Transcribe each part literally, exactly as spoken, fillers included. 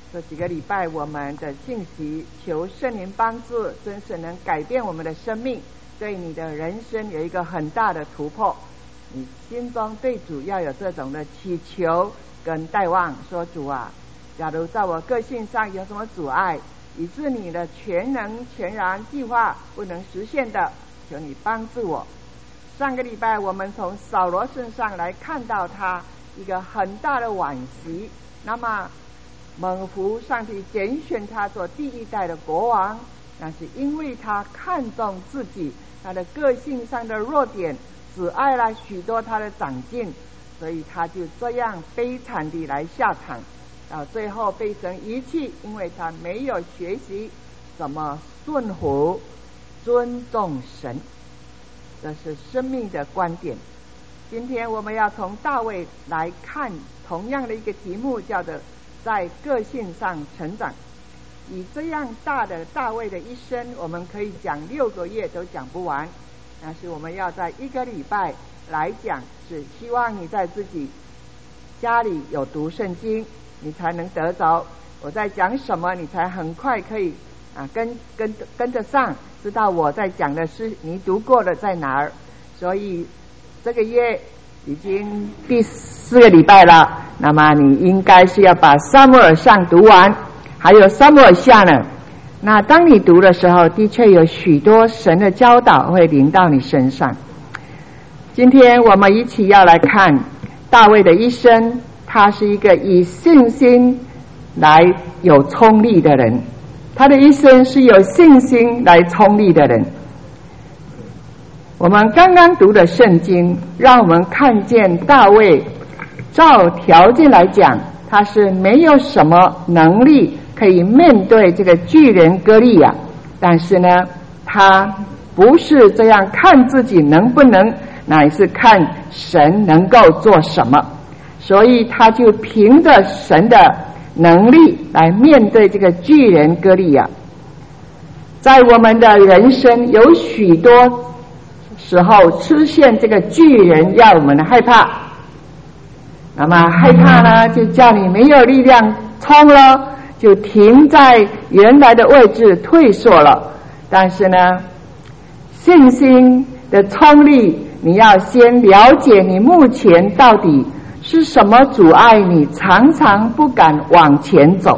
这几个礼拜我们的信息，求圣灵帮助，真是能改变我们的生命，对你的人生有一个很大的突破。你心中对主要有这种的祈求跟待望，说主啊，假如在我个性上有什么阻碍，以致你的全能全然计划不能实现的，求你帮助我。上个礼拜我们从扫罗身上来看到他一个很大的惋惜，那么蒙福上帝拣选他做第一代的国王，那是因为他看重自己他的个性上的弱点，只爱了许多他的长进，所以他就这样悲惨地来下场，到最后被神遗弃，因为他没有学习怎么顺服尊重神。这是生命的观点。今天我们要从大卫来看同样的一个题目，叫做在个性上成长。以这样大的大卫的一生，我们可以讲六个月都讲不完，但是我们要在一个礼拜来讲，是希望你在自己家里有读圣经，你才能得着我在讲什么，你才很快可以啊跟跟跟得上，知道我在讲的是你读过的在哪儿。所以这个月已经第四个礼拜了，那么你应该是要把撒母耳上读完，还有撒母耳下呢。那当你读的时候，的确有许多神的教导会临到你身上。今天我们一起要来看大卫的一生，他是一个以信心来有冲力的人，他的一生是有信心来冲力的人。我们刚刚读的圣经让我们看见大卫照条件来讲，他是没有什么能力可以面对这个巨人歌利亚，但是呢他不是这样看自己能不能，乃是看神能够做什么，所以他就凭着神的能力来面对这个巨人歌利亚。在我们的人生有许多时候出现这个巨人要我们害怕，那么害怕呢就叫你没有力量冲了，就停在原来的位置退缩了。但是呢信心的冲力，你要先了解你目前到底是什么阻碍你常常不敢往前走。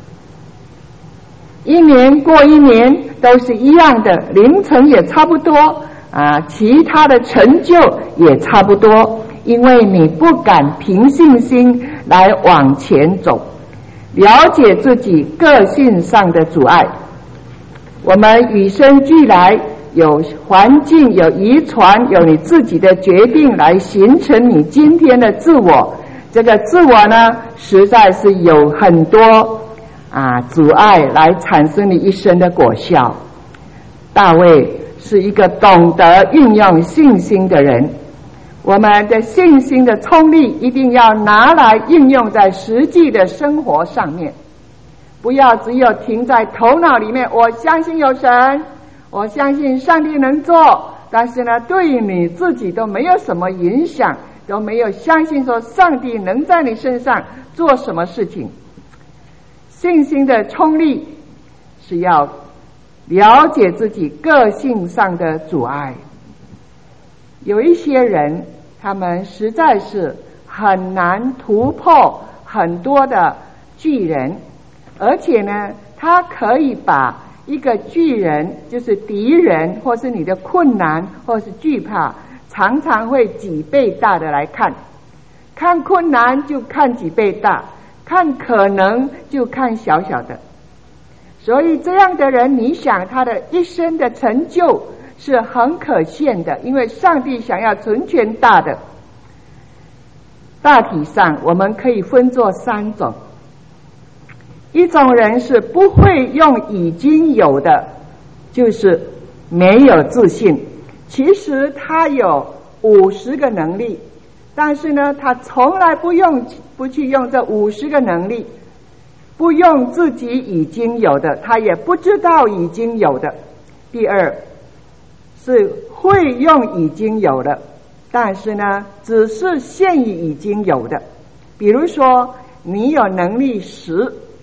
一年过一年都是一样的，凌晨也差不多啊，其他的成就也差不多，因为你不敢凭信心来往前走。了解自己个性上的阻碍，我们与生俱来，有环境，有遗传，有你自己的决定来形成你今天的自我。这个自我呢实在是有很多啊阻碍来产生你一生的果效。大卫是一个懂得运用信心的人，我们的信心的冲力一定要拿来运用在实际的生活上面，不要只有停在头脑里面，我相信有神，我相信上帝能做，但是呢对于你自己都没有什么影响，都没有相信说上帝能在你身上做什么事情。信心的冲力是要了解自己个性上的阻碍。有一些人他们实在是很难突破很多的巨人，而且呢他可以把一个巨人，就是敌人或是你的困难或是惧怕，常常会几倍大的来看，看困难就看几倍大，看可能就看小小的。所以这样的人，你想他的一生的成就是很可羡的，因为上帝想要成全大的。大体上我们可以分作三种，一种人是不会用已经有的，就是没有自信，其实他有五十个能力，但是呢他从来不用不去用这五十个能力，不用自己已经有的，他也不知道已经有的。第二是会用已经有的，但是呢只是限于已经有的。比如说你有能力十，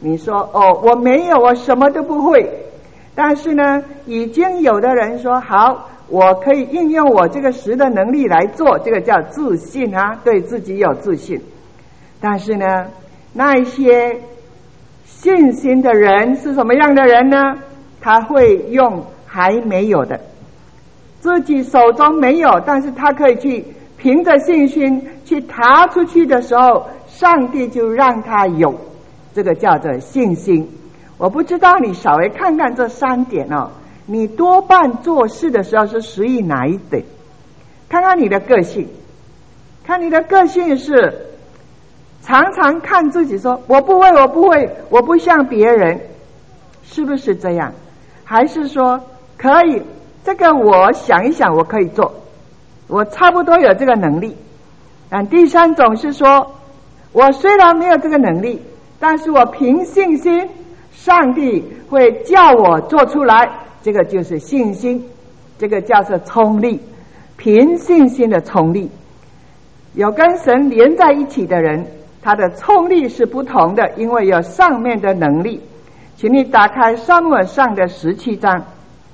你说哦，我没有，我什么都不会。但是呢，已经有的人说好，我可以应用我这个时的能力来做，这个叫自信啊，对自己有自信。但是呢，那一些信心的人是什么样的人呢？他会用还没有的，自己手中没有，但是他可以去凭着信心去踏出去的时候，上帝就让他有，这个叫做信心。我不知道你稍微看看这三点哦，你多半做事的时候是属于哪一点？看看你的个性，看你的个性是常常看自己说我不会我不会我不像别人，是不是这样？还是说可以这个我想一想我可以做，我差不多有这个能力。但第三种是说我虽然没有这个能力，但是我凭信心上帝会叫我做出来，这个就是信心，这个叫做冲力，凭信心的冲力。有跟神连在一起的人，他的冲力是不同的，因为有上面的能力。请你打开撒母耳上的十七章，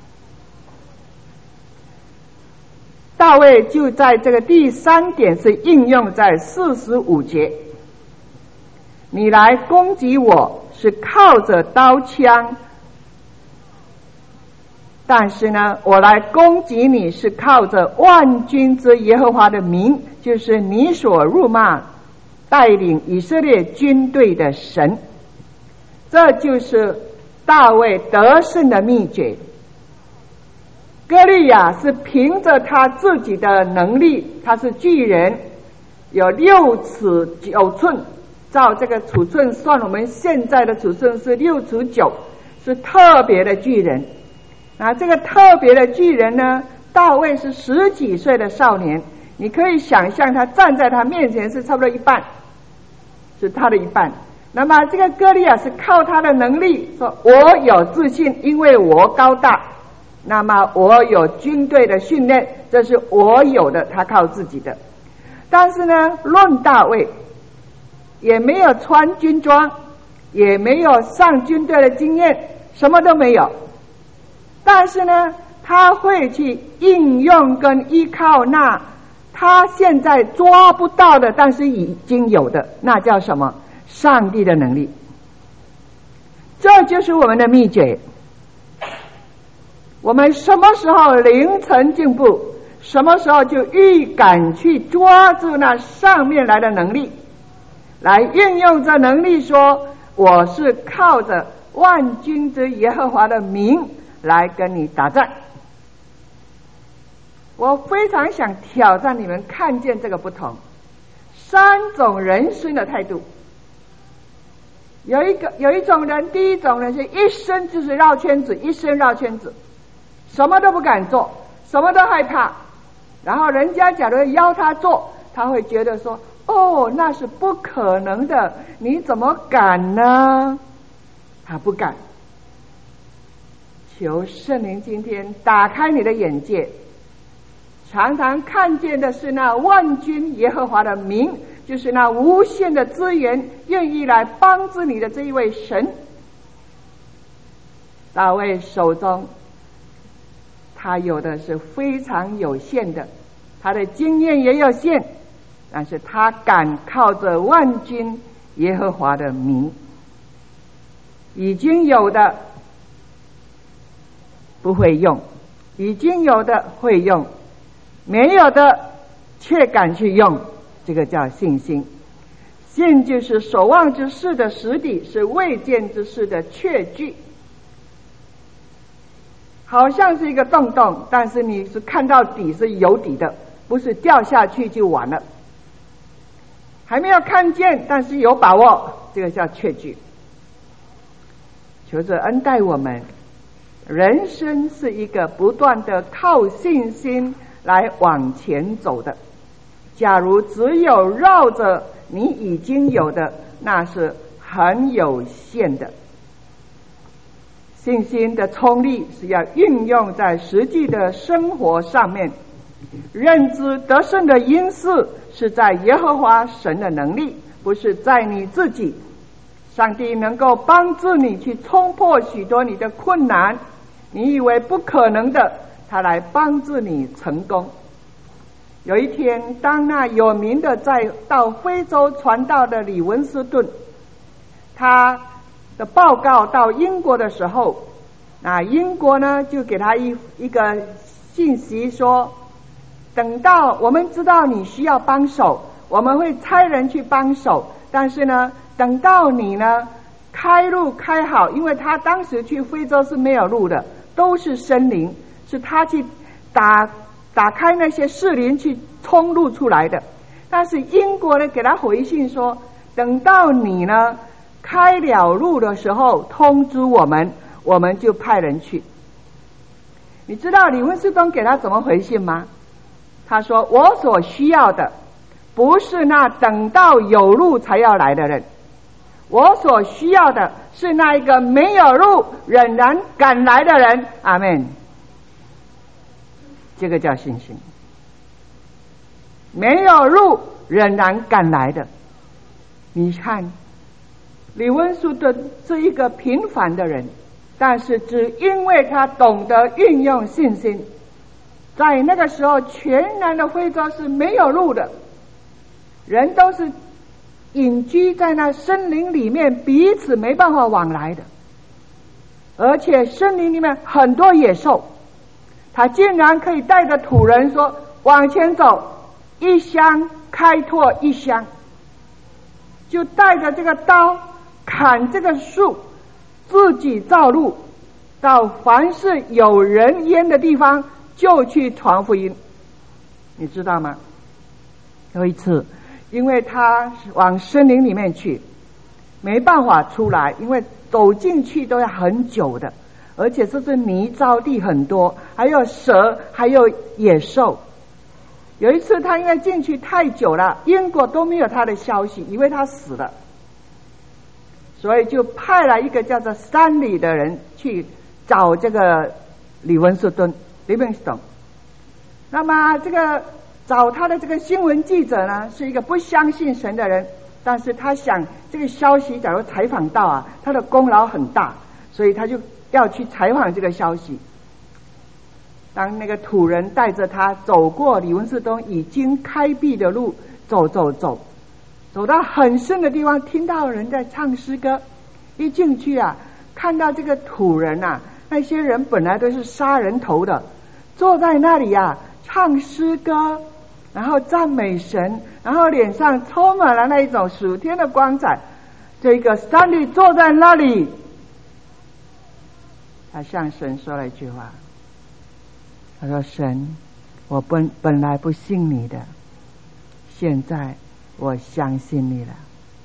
大卫就在这个第三点是应用在四十五节，你来攻击我是靠着刀枪，但是呢，我来攻击你是靠着万军之耶和华的名，就是你所辱骂带领以色列军队的神。这就是大卫得胜的秘诀。歌利亚是凭着他自己的能力，他是巨人，有六尺九寸，照这个尺寸算，我们现在的尺寸是六尺九，是特别的巨人。那这个特别的巨人呢，大卫是十几岁的少年，你可以想象他站在他面前是差不多一半，是他的一半。那么这个歌利亚是靠他的能力，说我有自信，因为我高大，那么我有军队的训练，这是我有的，他靠自己的。但是呢，论大卫也没有穿军装，也没有上军队的经验，什么都没有。但是呢，他会去应用跟依靠那他现在抓不到的，但是已经有的，那叫什么？上帝的能力。这就是我们的秘诀。我们什么时候凌晨进步，什么时候就预感去抓住那上面来的能力，来运用这能力，说我是靠着万军之耶和华的名来跟你打仗。我非常想挑战你们看见这个不同，三种人生的态度。有一个有一种人，第一种人是一生就是绕圈子，一生绕圈子，什么都不敢做，什么都害怕，然后人家假如邀他做，他会觉得说哦，那是不可能的，你怎么敢呢？他不敢。求圣灵今天打开你的眼界，常常看见的是那万军耶和华的名，就是那无限的资源愿意来帮助你的这一位神。大卫手中他有的是非常有限的，他的经验也有限，但是他敢靠着万军耶和华的名。已经有的不会用，已经有的会用，没有的却敢去用，这个叫信心。信就是所望之事的实底，是未见之事的确据。好像是一个洞洞，但是你是看到底是有底的，不是掉下去就完了。还没有看见，但是有把握，这个叫确据。求着恩待我们，人生是一个不断的靠信心来往前走的。假如只有绕着你已经有的，那是很有限的。信心的冲力是要运用在实际的生活上面，认知得胜的因素是在耶和华神的能力，不是在你自己。 上帝能够帮助你去冲破许多你的困难，你以为不可能的，他来帮助你成功。有一天，当那有名的在到非洲传道的李文斯顿，他的报告到英国的时候，那英国呢就给他一一个信息说，等到我们知道你需要帮手，我们会差人去帮手，但是呢等到你呢开路开好，因为他当时去非洲是没有路的，都是森林，是他去打打开那些士林去冲路出来的。但是英国呢给他回信说，等到你呢开了路的时候通知我们，我们就派人去。你知道李文斯顿给他怎么回信吗？他说，我所需要的不是那等到有路才要来的人，我所需要的是那一个没有路仍然赶来的人。阿们。这个叫信心。没有路仍然赶来的。你看李文斯顿是一个平凡的人，但是只因为他懂得运用信心，在那个时候全然的非洲是没有路的，人都是隐居在那森林里面，彼此没办法往来的，而且森林里面很多野兽，他竟然可以带着土人说往前走，一乡开拓一乡，就带着这个刀砍这个树，自己造路，到凡是有人烟的地方就去传福音。你知道吗？有一次因为他往森林里面去，没办法出来，因为走进去都要很久的，而且这是泥沼地很多，还有蛇，还有野兽。有一次他因为进去太久了，英国都没有他的消息，以为他死了，所以就派了一个叫做山里的人去找这个李文斯顿 Livingstone。 那么这个找他的这个新闻记者呢，是一个不相信神的人，但是他想这个消息假如采访到啊，他的功劳很大，所以他就要去采访这个消息。当那个土人带着他走过李文斯顿已经开辟的路，走走走走到很深的地方，听到人在唱诗歌，一进去啊，看到这个土人啊，那些人本来都是杀人头的，坐在那里啊唱诗歌，然后赞美神，然后脸上充满了那一种属天的光彩。这个山里坐在那里，他向神说了一句话，他说，神，我本本来不信你的，现在我相信你了，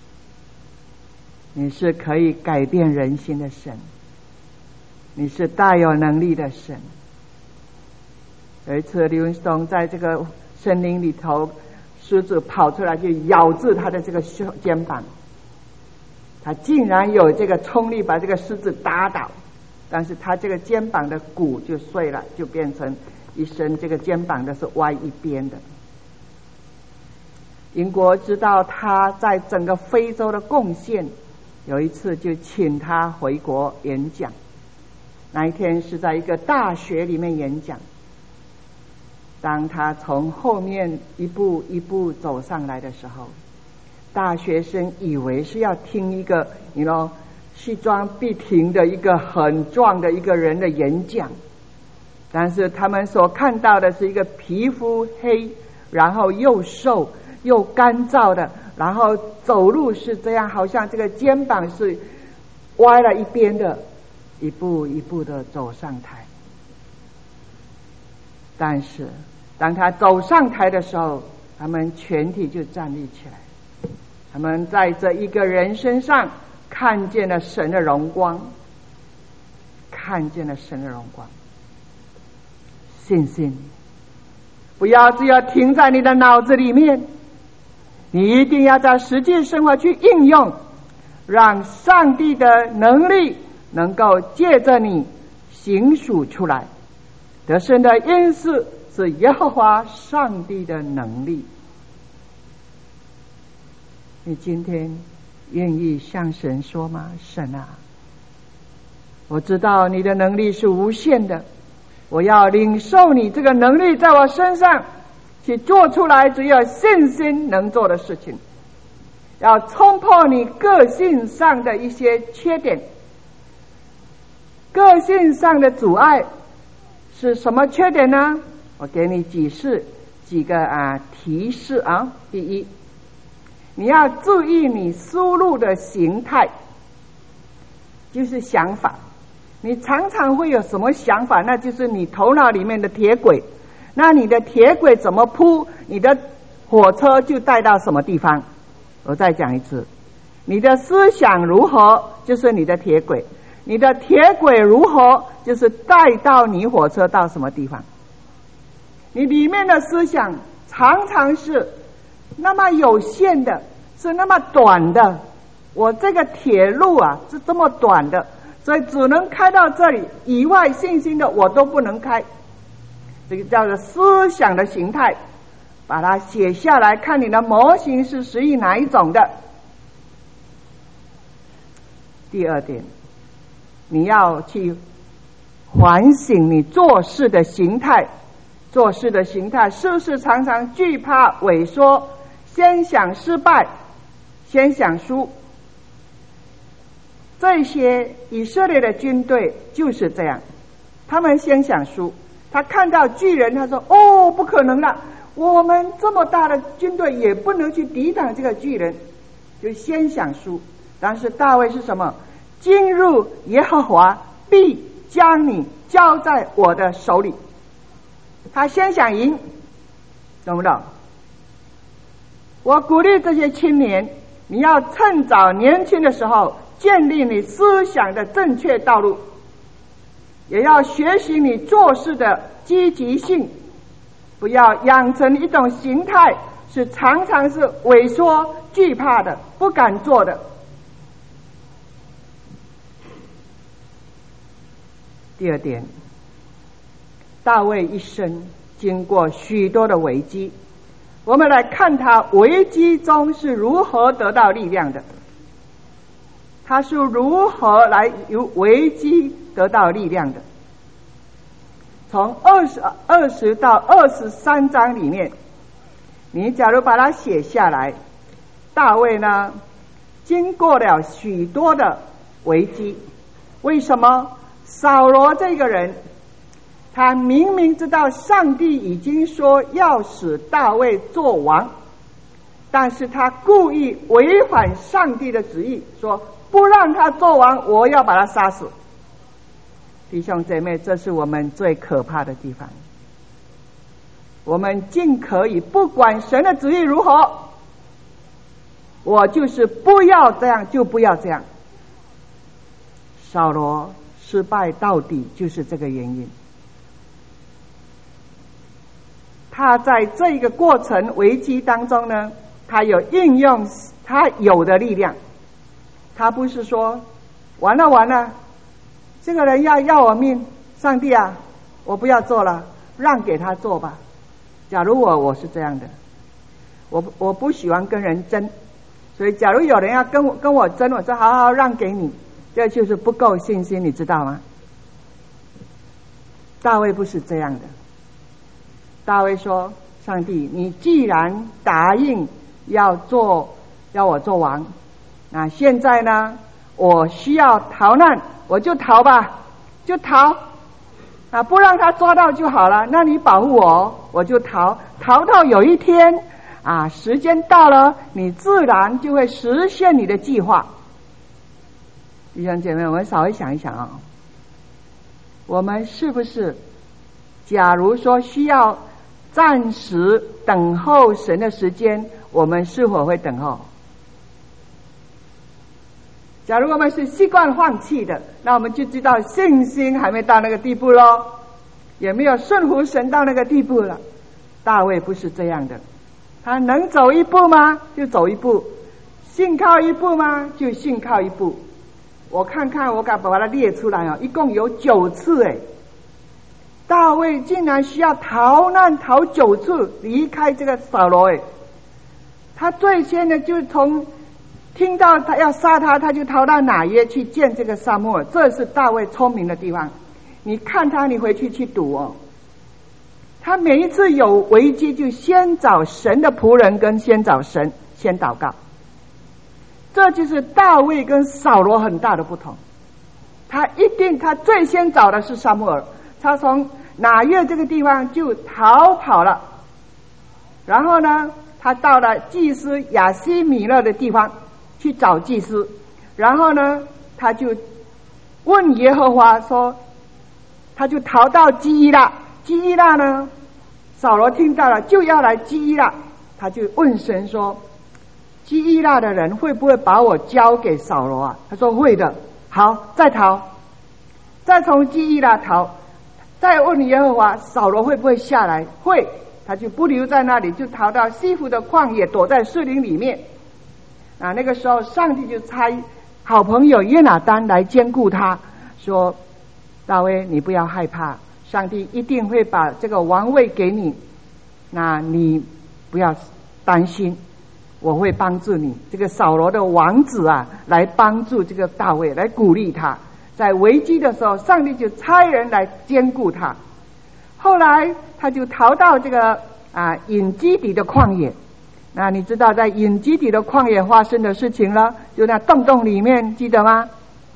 你是可以改变人心的神，你是大有能力的神。有一次李文斯顿在这个森林里头，狮子跑出来就咬住他的这个肩膀，他竟然有这个冲力把这个狮子打倒，但是他这个肩膀的骨就碎了，就变成一身这个肩膀的是歪一边的。英国知道他在整个非洲的贡献，有一次就请他回国演讲。那一天是在一个大学里面演讲，当他从后面一步一步走上来的时候，大学生以为是要听一个你 you know 西装笔挺的一个很壮的一个人的演讲，但是他们所看到的是一个皮肤黑，然后又瘦又干燥的，然后走路是这样，好像这个肩膀是歪了一边的，一步一步的走上台。但是当他走上台的时候，他们全体就站立起来，他们在这一个人身上看见了神的荣光，看见了神的荣光。信心不要只要停在你的脑子里面，你一定要在实际生活去应用，让上帝的能力能够借着你行属出来。得胜的因是是耶和华上帝的能力。你今天愿意向神说吗？神啊，我知道你的能力是无限的，我要领受你这个能力在我身上去做出来只有信心能做的事情，要冲破你个性上的一些缺点。个性上的阻碍是什么缺点呢？我给你几示几个啊提示啊。第一，你要注意你输入的形态，就是想法。你常常会有什么想法，那就是你头脑里面的铁轨。那你的铁轨怎么铺，你的火车就带到什么地方。我再讲一次，你的思想如何，就是你的铁轨。你的铁轨如何，就是带到你火车到什么地方。你里面的思想常常是那么有限的，是那么短的。我这个铁路啊是这么短的，所以只能开到这里，以外信心的我都不能开。这个叫做思想的形态，把它写下来，看你的模型是属于哪一种的。第二点，你要去反省你做事的形态，做事的形态是不是常常惧怕萎缩，先想失败，先想输。这些以色列的军队就是这样，他们先想输。他看到巨人，他说哦，不可能了，我们这么大的军队也不能去抵挡这个巨人，就先想输。但是大卫是什么？进入耶和华必将你交在我的手里。他先想赢，懂不懂？我鼓励这些青年，你要趁早年轻的时候建立你思想的正确道路，也要学习你做事的积极性，不要养成一种形态是常常是萎缩惧怕的，不敢做的。第二点，大卫一生经过许多的危机，我们来看他危机中是如何得到力量的，他是如何来由危机得到力量的。从二十二十到二十三章里面，你假如把它写下来，大卫呢经过了许多的危机。为什么？扫罗这个人，他明明知道上帝已经说要使大卫做王，但是他故意违反上帝的旨意，说不让他做王，我要把他杀死。弟兄姐妹，这是我们最可怕的地方。我们尽可以不管神的旨意如何，我就是不要这样就不要这样。扫罗失败到底就是这个原因。他在这个过程危机当中呢，他有运用他有的力量。他不是说完了完了，这个人要要我命，上帝啊，我不要做了，让给他做吧。假如我我是这样的，我我不喜欢跟人争，所以假如有人要跟我跟我争，我说好好让给你，这就是不够信心，你知道吗？大卫不是这样的。大卫说，上帝，你既然答应要做要我做王，那现在呢，我需要逃难，我就逃吧，就逃啊，不让他抓到就好了。那你保护我，我就逃，逃到有一天啊，时间到了，你自然就会实现你的计划。弟兄姐妹，我们稍微想一想啊，我们是不是假如说需要暂时等候神的时间，我们是否会等候？假如我们是习惯放弃的，那我们就知道信心还没到那个地步咯，也没有顺服神到那个地步了。大卫不是这样的，他能走一步吗？就走一步，信靠一步吗？就信靠一步。我看看，我敢把它列出来啊，一共有九次诶。大卫竟然需要逃难逃九次离开这个扫罗诶。他最先呢就从听到他要杀他，他就逃到哪约去见这个撒母耳。这是大卫聪明的地方。你看他，你回去去读哦。他每一次有危机，就先找神的仆人，跟先找神，先祷告。这就是大卫跟扫罗很大的不同。他一定，他最先找的是撒母耳。他从拿约这个地方就逃跑了，然后呢，他到了祭司亚西米勒的地方去找祭司，然后呢，他就问耶和华说，他就逃到基伊拉。基伊拉呢，扫罗听到了就要来基伊拉，他就问神说，基伊拉的人会不会把我交给扫罗啊？他说会的。好，再逃，再从基伊拉逃，再问耶和华，扫罗会不会下来？会。他就不留在那里，就逃到西弗的旷野，躲在树林里面。啊，那个时候上帝就差好朋友约拿单来兼顾他，说大卫，你不要害怕，上帝一定会把这个王位给你，那你不要担心，我会帮助你。这个扫罗的王子啊，来帮助这个大卫，来鼓励他。在危机的时候，上帝就差人来兼顾他。后来他就逃到这个啊隐基底的旷野。那你知道在隐基底的旷野发生的事情了，就那洞洞里面，记得吗？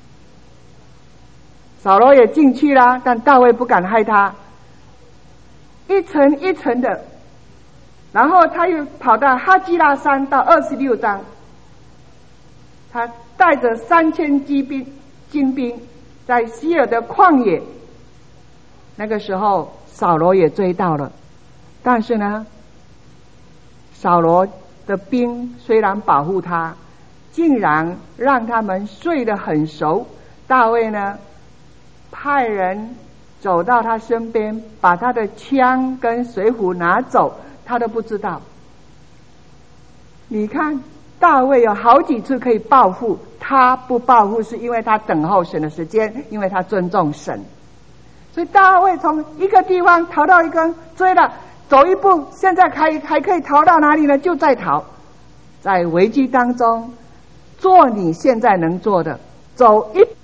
扫罗也进去了，但大卫不敢害他，一层一层的。然后他又跑到哈基拉山，到二十六章，他带着三千精兵精兵在希尔的旷野。那个时候扫罗也追到了，但是呢，扫罗的兵虽然保护他，竟然让他们睡得很熟。大卫呢，派人走到他身边，把他的枪跟水壶拿走，他都不知道。你看大卫有好几次可以报复，他不报复是因为他等候神的时间，因为他尊重神。所以大卫从一个地方逃到一个，追了走一步，现在还还可以逃到哪里呢？就在逃，在危机当中做你现在能做的，走一